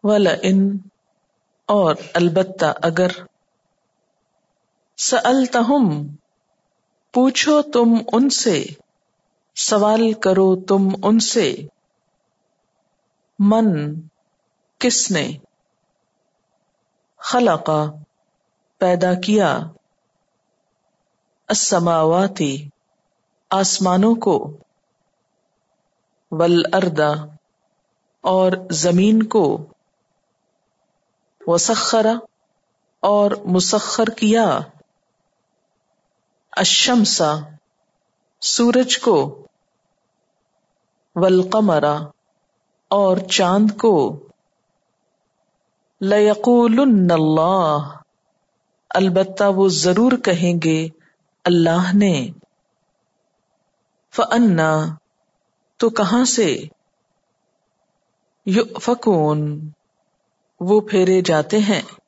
وَلَئِن اور البتہ اگر سألتہم پوچھو تم ان سے، سوال کرو تم ان سے، من کس نے، خلق پیدا کیا، السماوات آسمانوں کو، والارض اور زمین کو، وسخر اور مسخر کیا، الشمس سورج کو، والقمر اور چاند کو، لَيَقُولُنَّ اللہ البتہ وہ ضرور کہیں گے اللہ نے، فَأَنَّا تو کہاں سے، یؤفکون وہ پھیرے جاتے ہیں،